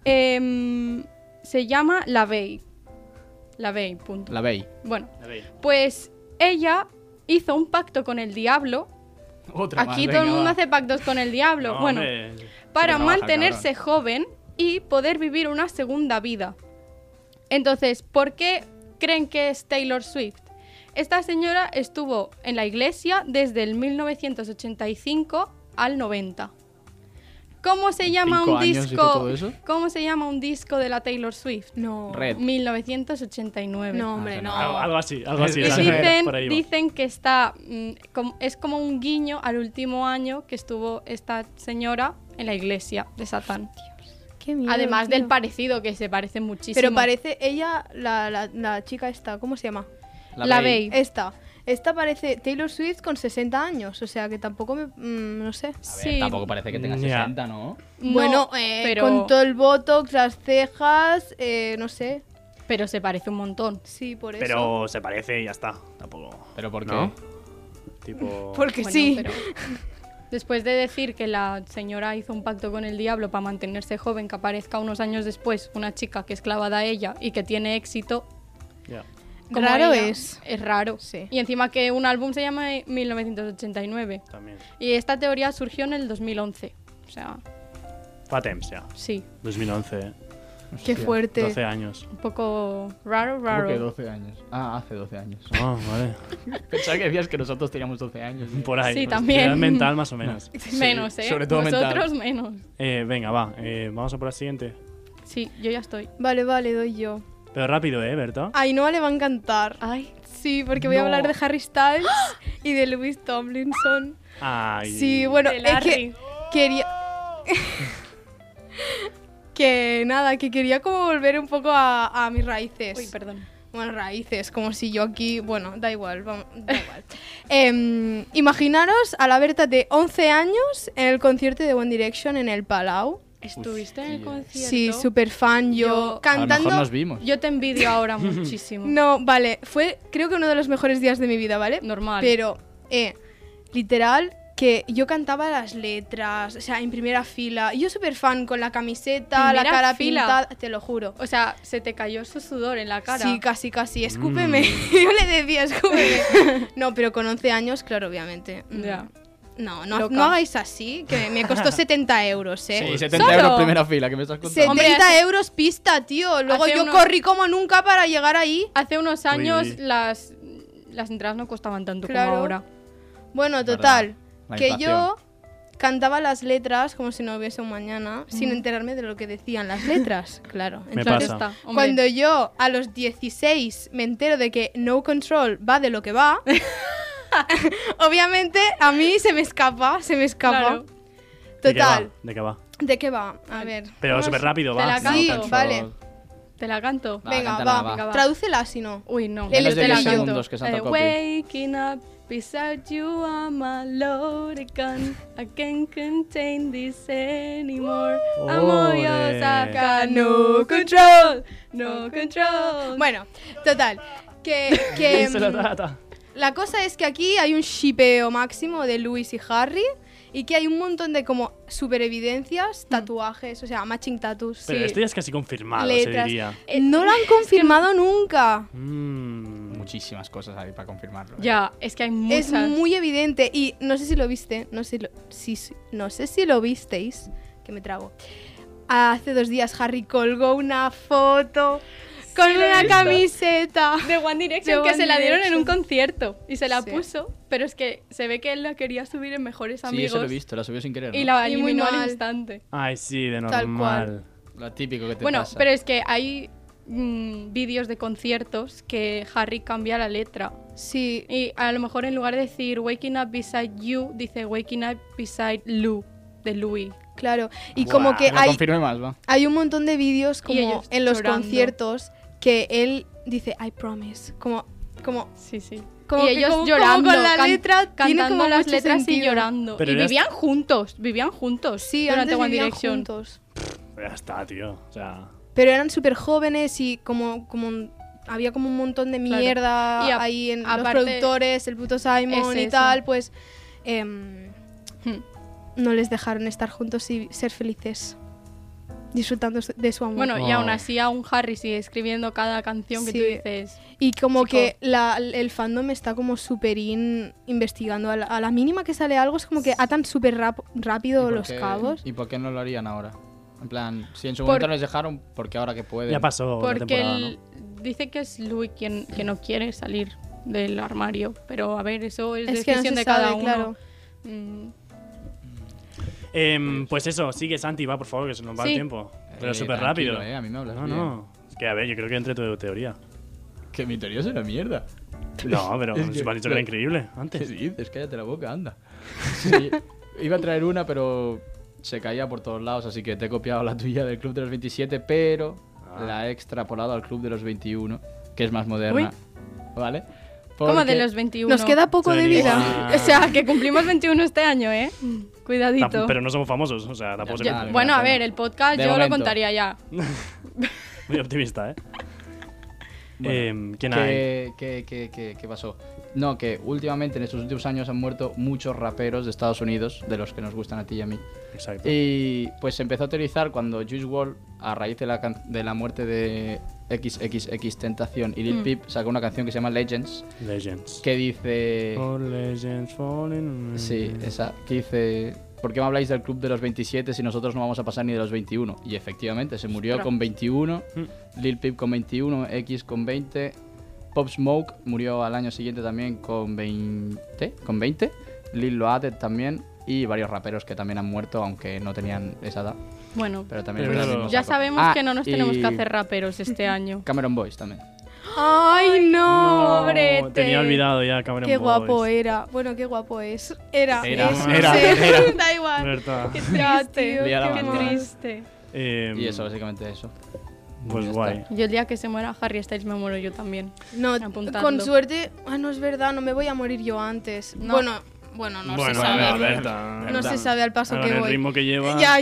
se llama LaVey. LaVey, punto. La veis. Bueno, A ver. pues ella hizo un pacto con el diablo. Otra Aquí más, todo el venga, mundo va. hace pactos con el diablo. No, bueno, hombre. para Se trabaja, mantenerse joven y poder vivir una segunda vida. Entonces, ¿por qué creen que es Taylor Swift? Esta señora estuvo en la iglesia desde el 1985 al 90. ¿Cómo se llama 5 un años hizo disco? todo eso. ¿Cómo se llama un disco de la Taylor Swift? No. Red. 1989. No, hombre, Ah, no. Algo así, algo así. Y Esa ¿sabes? dicen, Por ahí va. dicen que está es como un guiño al último año que estuvo esta señora en la iglesia de Satán. Qué miedo, Además tío. del parecido, que se parece muchísimo. Pero parece ella, la chica esta, ¿cómo se llama? La Bey. Esta parece Taylor Swift con 60 años, o sea que tampoco me... no sé. A ver, Sí. tampoco parece que tenga Ya. 60, ¿no? No, Bueno, pero, con todo el botox, las cejas, no sé. pero se parece un montón. Sí, por eso. Pero se parece y ya está. Tampoco. ¿Pero por qué? ¿No? Tipo. Porque Bueno, sí. pero después de decir que la señora hizo un pacto con el diablo para mantenerse joven, que aparezca unos años después una chica que es clavada a ella y que tiene éxito. Ya. como Raro ella, es. Es raro. Sí. Y encima que un álbum se llama 1989. También. Y esta teoría surgió en el 2011. O sea, Fa temps ja. Sí, 2011, Qué fuerte. 12 años. un poco raro, ¿Cómo que raro. 12 años? Ah, hace 12 años. Ah, vale. Pensaba que decías que nosotros teníamos 12 años. Por ahí. Sí, también. Edad mental más o menos. Menos, ¿eh? sobre todo Nosotros mental. menos. Venga, va. Vamos a por la siguiente. Sí, yo ya estoy. Vale, doy yo. Pero rápido, Berto. A Ainhoa le va a encantar. Ay, Sí, porque voy a No. hablar de Harry Styles y de Louis Tomlinson. Ay. Sí, bueno, de es que Larry. quería... que nada, que quería como volver un poco a mis raíces. Uy, perdón. Bueno, raíces, como si yo aquí... Bueno, da igual, da igual. Imaginaros a la Berta de 11 años en el concierto de One Direction en el Palau. ¿Estuviste en el Hostia. concierto? Sí, súper fan. Yo Yo- A lo cantando... mejor nos vimos. Yo te envidio ahora muchísimo. No, vale, fue creo que uno de los mejores días de mi vida, ¿vale? Normal. Pero, literal, que yo cantaba las letras, o sea, en primera fila. Yo súper fan, con la camiseta, la ¿Primera cara fila? pintada, te lo juro. O sea, se te cayó su sudor en la cara. Sí, casi, escúpeme. Yo le decía, escúpeme. No, pero con 11 años, claro, obviamente. Ya. No Loca. hagáis así, que me costó 70 euros, ¿eh? Sí, 70 ¿Solo? euros primera fila, que me estás contando. 70 Hombre, euros pista, tío. Luego hace yo unos- corrí como nunca para llegar ahí. Hace unos años uy. las entradas no costaban tanto Claro. como ahora. Bueno, total, La que inflación. yo cantaba las letras como si no hubiese un mañana, sin enterarme de lo que decían las letras, claro. Me Entonces, pasa. Está, hombre. cuando yo a los 16 me entero de que No Control va de lo que va, obviamente a mí se me escapa. Claro. Total, ¿De qué va? ¿de qué va? A ver. Pero vamos- súper rápido, te va. la No, canto. control. Vale. ¿Te la canto? Va, Venga, cántala, va. va. Tradúcela si no. Uy, no. Menos de Te la 10 canto. segundos que salta copy. Waking up beside you, I'm a loaded gun. I can't contain this anymore. I'm all Ole. yours, I got no control. No control. Bueno, total, que Se lo trata. la cosa es que aquí hay un shipeo máximo de Louis y Harry y que hay un montón de como super evidencias, tatuajes, o sea, matching tattoos. Pero sí, esto ya es casi confirmado, letras. se diría. No lo han confirmado nunca. Muchísimas cosas ahí para confirmarlo. Ya, es que hay Es muchas. muy evidente y no sé si lo viste, no sé si lo visteis, que me trago. Hace 2 días Harry colgó una foto con lo he una visto. camiseta. De One Direction, De que One se la dieron en un Direction. concierto y se la Sí. puso, pero es que se ve que él la quería subir en Mejores Sí, Amigos eso lo he visto, la subió sin querer. y ¿no? la Y muy eliminó al mal. instante. Ay, sí, de Tal normal. Lo típico que te Bueno, pasa. pero es que hay vídeos de conciertos que Harry cambia la letra Sí, y a lo mejor en lugar de decir Waking Up Beside You, dice Waking Up Beside Lou, de Louis. claro. Y Buah, como que Que lo confirme más, va. hay un montón de vídeos Y como ellos en los llorando. conciertos que él dice I promise, como Sí, sí. Como y que ellos como llorando, con la letra tiene cantando como las mucho letras y sentido. llorando. Pero y eras- vivían juntos Sí, durante antes One vivían Direction. juntos. Ya está, tío. O sea, Pero eran súper jóvenes y había como un montón de Claro. mierda Y ahí en los aparte- productores, el puto Simon Es y eso. tal, pues Hmm. no les dejaron estar juntos y ser felices, disfrutando de su amor. Bueno, y Oh. aún así aún Harry sigue escribiendo cada canción que Sí. tú dices. Y como Chico. que el fandom está como súper investigando. A la mínima que sale algo es como que atan súper rápido ¿Y por los qué- cabos. ¿Y por qué no lo harían ahora? En plan, si en su Por- momento les dejaron, porque ahora que pueden. ya pasó la Porque temporada, él dice que es Louis quien que no quiere salir del armario. Pero a ver, eso es, Es que no decisión se de cada sabe, uno. claro. Mm, Pues eso, sigue Santi, va, por favor, que se nos va el Sí. tiempo. Pero súper rápido. tranquilo, a mí me hablas No, bien. no. Es que, a ver, yo creo que entre tu teoría. Que mi teoría es una mierda. No, pero Es que- se me ha dicho que era increíble ¿Qué antes. dices? Cállate la boca, anda. Sí, iba a traer una, pero se caía por todos lados, así que te he copiado la tuya del Club de los 27, pero la he extrapolado al Club de los 21, que es más moderna. ¿Vale? ¿Cómo de Porque- los 21? Nos queda poco Se de venía. vida. O sea, que cumplimos 21 este año, ¿eh? Cuidadito. Pero no somos famosos, o sea, tampoco se Ya- Ya, cumple. bueno, a pena. ver, el podcast De yo momento. lo contaría ya. Muy optimista, ¿eh? Bueno, ¿Quién hay? ¿Qué pasó? No, que últimamente en estos últimos años han muerto muchos raperos de Estados Unidos, de los que nos gustan a ti y a mí. Exacto. Y pues se empezó a teorizar cuando Juice WRLD, a raíz de la muerte de XXX Tentación y Lil Peep, sacó una canción que se llama Legends, Legends. que dice... For legends falling. Sí, esa, que dice... ¿por qué me habláis del club de los 27 si nosotros no vamos a pasar ni de los 21? Y efectivamente, se murió Ostras. con 21, Lil Peep con 21, X con 20, Pop Smoke murió al año siguiente también con 20, Lil Loaded también, y varios raperos que también han muerto, aunque no tenían esa edad. Bueno, Pero también Pero es del mismo ya saco. sabemos que no nos tenemos y que hacer raperos este año. Cameron Boyce también. ¡Ay, no! pobrete. Tenía olvidado ya Cameron Qué Boyce. guapo era. Bueno, qué guapo es. Era. Era. Da igual. Verdad. Qué Ya, triste. tío, Liada Qué banda. triste. Y eso, básicamente eso. Pues Ya guay. está. Yo el día que se muera Harry Styles me muero yo también. No, Apuntadlo. con suerte. Ah, no es verdad, no me voy a morir yo antes. No. Bueno, no Bueno, se a sabe. ver, Berta. No se sabe al paso Con que el voy. ritmo que lleva. Ya.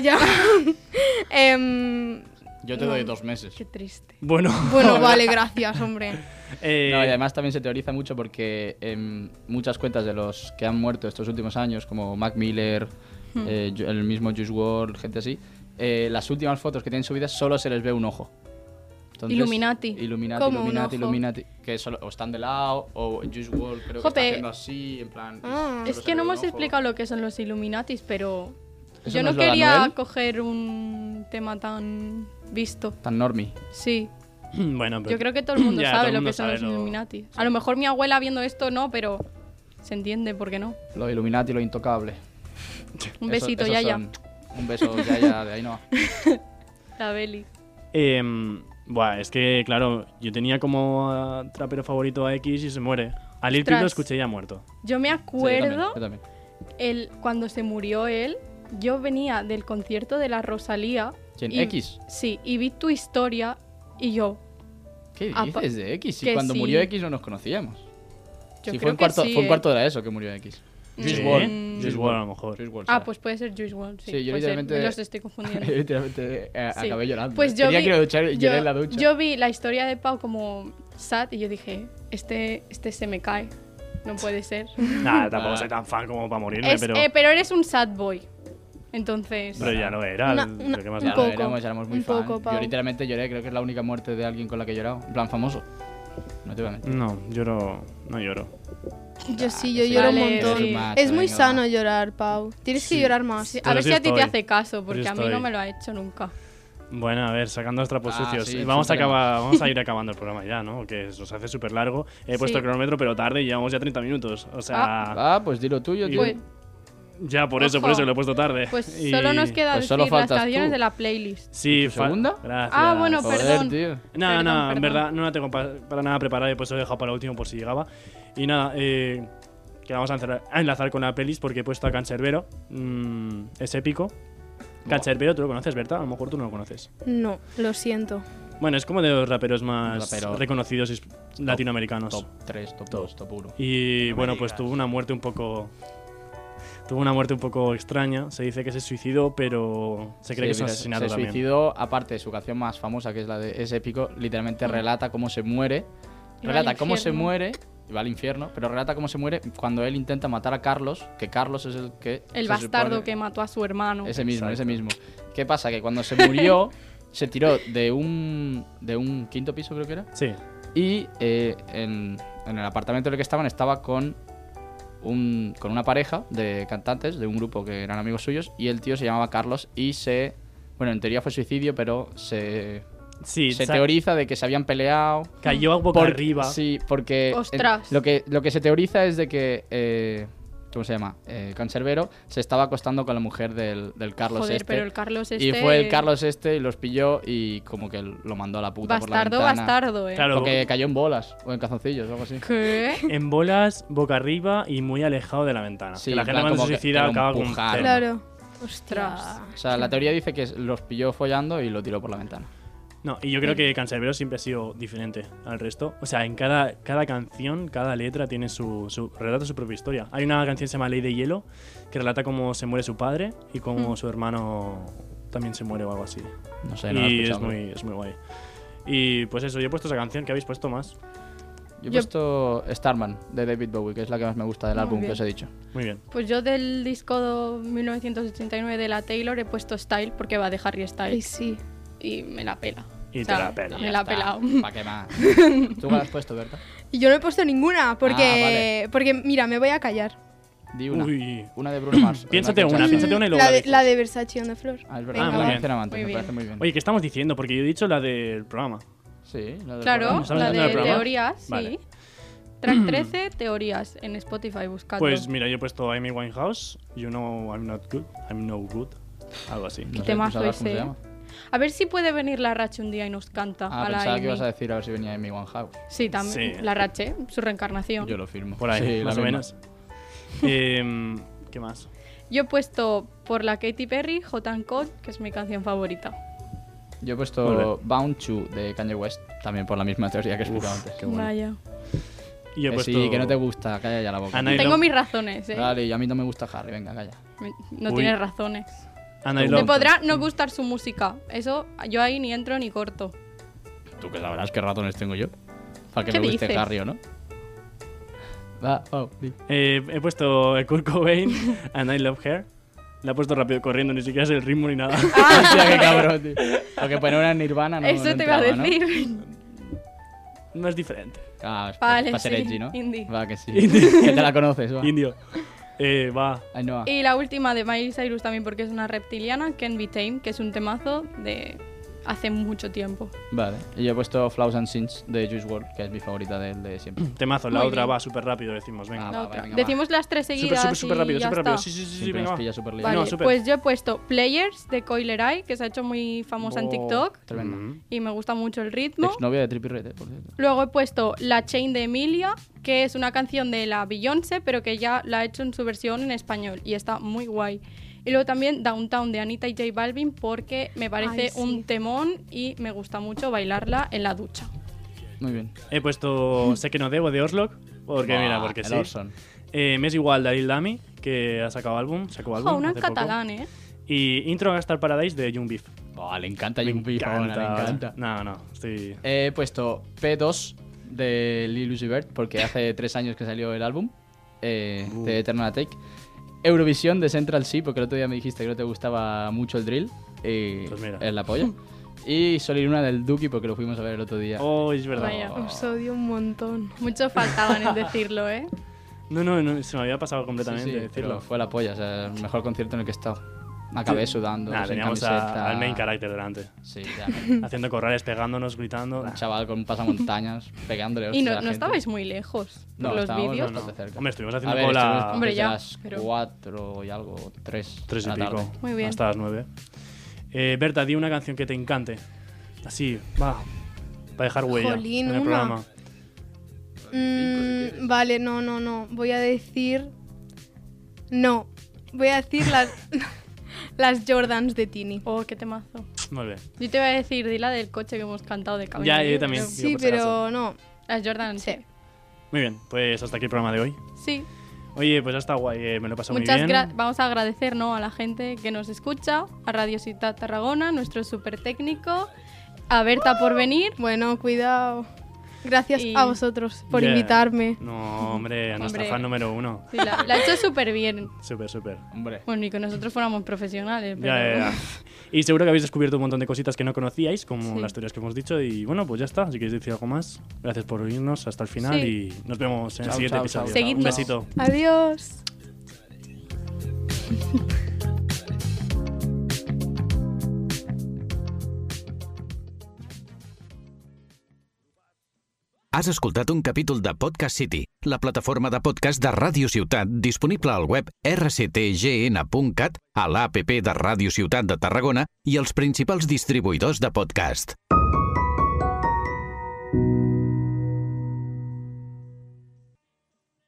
Yo te doy 2 meses. Qué triste. Bueno. Bueno, vale, gracias, hombre. No, y además también se teoriza mucho porque en muchas cuentas de los que han muerto estos últimos años, como Mac Miller, el mismo Juice WRLD, gente así, las últimas fotos que tienen subidas solo se les ve un ojo. Entonces, Illuminati. ¿Cómo un ojo? Illuminati, que solo o están de lado o Juice WRLD creo que Jope. está haciendo así, en plan... Ah. solo Es se que ve no un hemos ojo. explicado lo que son los Illuminatis, pero ¿Eso yo no no es lo de quería Anuel? coger un tema tan visto. Tan normie. Sí, Bueno, pero yo creo que todo el mundo Ya, todo sabe el lo mundo que son sabe los lo- Illuminati. A lo mejor mi abuela viendo esto no, pero se entiende por qué no. Lo Illuminati, lo intocable. Un Eso- besito, esos Yaya. son- Un beso, Yaya, de ahí no. La Beli. Buah, es que, claro, yo tenía como trapero favorito a X y se muere. A Lil Peep lo Ostras. escuché ya muerto. Yo me Sí, acuerdo yo también. cuando se murió él, yo venía del concierto de la Rosalía. ¿Quién? y- ¿X? Sí, y vi tu historia y yo. ¿Qué Apa- dices de X? Si que cuando sí. murió X no nos conocíamos. Yo Sí, creo fue que fue sí, un cuarto de la ESO que murió X. Juice Sí, WRLD. Juice WRLD a lo mejor. Juice WRLD, Ah, será. pues puede ser Juice WRLD, sí. Sí, yo puede ser, literalmente- me los estoy confundiendo. Yo literalmente Sí. acabé llorando. Pues yo Tenía vi, que ir a duchar y lloré yo- en la ducha. yo vi la historia de Pau como sad y yo dije, este se me cae. No puede ser. Nada, tampoco Nada. soy tan fan como para morirme, pero Pero eres un sad boy. Entonces. pero ya no era. Una- ¿qué más un Ya da? lo poco, éramos muy un fan. poco, Pau. Yo literalmente lloré, creo que es la única muerte de alguien con la que he llorado. En plan famoso. No te voy a mentir. No, no lloro. Yo sí, que yo sí. lloro Vale, un montón. sí. Macho, Es muy venga, sano va. llorar, Pau. Tienes que Sí. llorar más. Sí, a Pero ver sí si a ti te estoy. hace caso, porque Sí a mí no estoy. me lo ha hecho nunca. Bueno, a ver, sacando los trapos Ah, sucios. sí, Vamos súper vamos a ir acabando el programa ya, ¿no? Que se nos hace súper largo. He puesto el cronómetro, pero tarde y llevamos ya 30 minutos. O sea, Ah, pues di lo tuyo, tío. Pues, ya por eso ojo. lo he puesto tarde. pues Y- solo nos queda pues solo decir las faltas canciones tú. de la playlist. Sí, ¿Tu segunda? Gracias. Ah, bueno, Joder, perdón. tío. No, Perdón, en perdón. verdad no la tengo para nada preparada y pues lo he dejado para el último por si llegaba. Y nada, que vamos a enlazar con la playlist porque he puesto a Cancerbero. Es épico. Cancerbero, ¿tú lo conoces, Berta? A lo mejor tú no lo conoces. No, lo siento. Bueno, es como de los raperos más Rapero reconocidos latinoamericanos. Top 3, top 2, top 1. Y No me bueno, pues digas. tuvo una muerte un poco extraña. Se dice que se suicidó, pero se cree que es un asesinato se también. suicidó, aparte de su canción más famosa, que es la de Es épico, literalmente relata cómo se muere. Y va al Relata cómo se infierno. muere, y va al infierno, pero relata cómo se muere cuando él intenta matar a Carlos, que Carlos es el que... El se bastardo supone- que mató a su hermano. Ese mismo, Exacto. ese mismo. ¿Qué pasa? Que cuando se murió, se tiró de un quinto piso, creo que era, Sí. y en el apartamento en el que estaba con una pareja de cantantes de un grupo que eran amigos suyos, y el tío se llamaba Carlos y bueno, en teoría fue suicidio, pero se Sí, teoriza de que se habían peleado. cayó a boca Por- arriba. Sí, porque Ostras. lo que se teoriza es de que ¿cómo se llama? Cancerbero se estaba acostando con la mujer del Carlos Joder, este. pero el Carlos Y este. fue el Carlos este y los pilló y como que lo mandó a la puta por la Bastardo, ventana. bastardo, Claro, Porque cayó en bolas o en calzoncillos o algo así. ¿Qué? en bolas, boca arriba y muy alejado de la ventana. Sí, que la en gente plan cuando como se que suicida lo acaba con un empujaron. cerdo. Claro. Ostras. O sea, la teoría dice que los pilló follando y lo tiró por la ventana. No, y yo creo que Cancerbero siempre ha sido diferente al resto. O sea, en cada canción, cada letra tiene relata su propia historia. Hay una canción que se llama Ley de Hielo, que relata cómo se muere su padre y cómo su hermano también se muere o algo así. No sé, no lo he Y es escuchado. muy guay. Y pues eso, yo he puesto esa canción. ¿Qué habéis puesto más? Yo he puesto Starman de David Bowie, que es la que más me gusta del Muy álbum que bien. os he dicho. Muy bien. Pues yo del disco 1989 de la Taylor he puesto Style porque va de Harry Ay, Styles. sí. Y me la pela. Y O sea, te la pela. Me la ha pelado. ¿Para qué más? ¿Tú cuál has puesto, Berta? Y yo no he puesto ninguna Ah, porque, vale. porque mira, me voy a callar. Di una. Uy. Una de Bruno Mars. Piénsate La que una, echas. piénsate una y luego la dices. La de Versace on the Floor. Ah, es Venga, verdad. muy Muy bien. bien, Amante, Muy me bien. parece muy bien. Oye, ¿qué estamos diciendo? Porque yo he dicho la del programa. Sí, la del Claro, programa. ¿Estamos la haciendo de el programa? teorías, Vale. sí. Track 13, teorías en Spotify, buscadlo. Pues mira, yo he puesto Amy Winehouse, You Know I'm Not Good, I'm No Good, algo así. No sé, temazo ¿tú sabrás cómo ese, se llama? A ver si puede venir la Rache un día y nos canta Ah, a la pensaba que Amy. ibas a decir a ver si venía Amy Winehouse. Sí, también. Sí. La Rache, su reencarnación. Yo lo firmo. Por ahí, Sí, más la o misma. menos. ¿Qué más? Yo he puesto por la Katy Perry, Hot and Cold, que es mi canción favorita. Yo he Muy puesto Bound to de Kanye West, también por la misma teoría que he explicado antes. Qué bueno. Vaya. Y yo he Que puesto... sí, que no te gusta, calla ya la boca. Ana y Tengo Love- mis razones, ¿eh? Dale, y a mí no me gusta Harry, venga, calla. No Uy. tienes razones. Ana y Me Love- podrá no gustar su música. Eso yo ahí ni entro ni corto. Tú que sabrás qué ratones tengo yo. Para que ¿Qué me guste dices? Harry o no. Va, di. he puesto Kurt Cobain, And I Love Her. La he puesto rápido corriendo, ni siquiera sé el ritmo ni nada. Hostia, qué cabrón, tío. Porque poner una en Nirvana no. Eso no te iba a entraba, ¿no? decir. No es diferente. Ah, es Vale, para ser sí, edgy, ¿no? indie. Va, que sí. Que te la conoces, va. Indio. Va. Ainhoa. Y la última de Miley Cyrus también porque es una reptiliana, Can't Be Tamed, que es un temazo de hace mucho tiempo. Vale. Y yo he puesto Flaws and Sins de Juice WRLD, que es mi favorita de él de siempre. Temazo, la Muy otra bien. va súper rápido, decimos, venga. Ah, La va, otra. venga, va. Decimos las tres seguidas Súper y rápido, ya súper rápido. está. Sí, sí, sí, Siempre venga, nos va. pilla súper liado. Vale, No, súper. pues yo he puesto Players de Coiler Eye, que se ha hecho muy famosa en Oh, TikTok Tremendo. Mm. y me gusta mucho el ritmo. Exnovia de Trippie Redd, por cierto. Luego he puesto La Chain de Emilia, que es una canción de la Beyoncé, pero que ya la ha hecho en su versión en español y está muy guay. Y luego también Downtown de Anita y J Balvin, porque me parece Ay, sí. un temón y me gusta mucho bailarla en la ducha. Muy bien. He puesto Sé que no debo de Oslock, porque Buah, mira, porque el sí. Orson. Me es igual de Lil Dami, que ha sacado álbum, sacó álbum Ojo, una en hace poco. catalán, ¿eh? Y Intro a Gastar Paradise de Young Beef. Buah, le encanta Young Beef ahora, le encanta. No, estoy... He puesto P2 de Lil Uzi Vert, porque hace 3 años que salió el álbum de Eternal Take. Eurovisión de Central C, porque el otro día me dijiste que no te gustaba mucho el drill. Y Pues mira. es la polla. Y Soliluna del Duki, porque lo fuimos a ver el otro día. Oh, es verdad. Vaya. Os odio un montón. Muchos faltaban en decirlo, ¿eh? No, se me había pasado Sí, completamente sí, decirlo. pero fue la polla, o sea, el mejor concierto en el que he estado. Me acabé sudando, Nada, sin teníamos camiseta. al main character delante. Sí, ya. Haciendo corrales, pegándonos, gritando. Un chaval con un pasamontañas, pegándole Y hostias a no, la no gente. estabais muy lejos No, por los estábamos vídeos. bastante cerca. Hombre, estuvimos A haciendo ver, cola estuvimos Hombre, desde ya, las pero- 4 y algo, 3 3 y de la pico. tarde. Muy bien. Hasta las 9. Berta, di una canción que te encante. Así, va. Para dejar huella Jolín, en el una. programa. Vale, no. Voy a decir... No. Voy a decir las Jordans de Tini. Oh, qué temazo. Muy bien. Yo te voy a decir, di la del coche que hemos cantado de cabello. Ya, yo también. pero- Digo, Sí, por si acaso. pero no. Las Jordan, Sí. Muy bien, pues hasta aquí el programa de hoy. Sí. Oye, pues ya está guay, me lo he pasado Muchas muy bien. Vamos a agradecer, ¿no?, a la gente que nos escucha, a Radio Ciutat Tarragona, nuestro súper técnico, a Berta por venir. Bueno, cuidado. Gracias Y- a vosotros por Yeah. invitarme. No, hombre, a nuestra Hombre. fan número 1. Sí, la ha hecho súper bien. Súper. Hombre. Bueno, ni que nosotros fuéramos profesionales. Pero... Ya. Y seguro que habéis descubierto un montón de cositas que no conocíais, como Sí. las teorías que hemos dicho. Y bueno, pues ya está. Si queréis decir algo más, gracias por oírnos hasta el final Sí. y nos vemos en el Chao, siguiente chao, episodio. chao. Seguidnos. Un besito. Adiós. Has escoltat un capítol de Podcast City, la plataforma de podcast de Ràdio Ciutat disponible al web rctgn.cat, a l'APP de Ràdio Ciutat de Tarragona i els principals distribuïdors de podcast.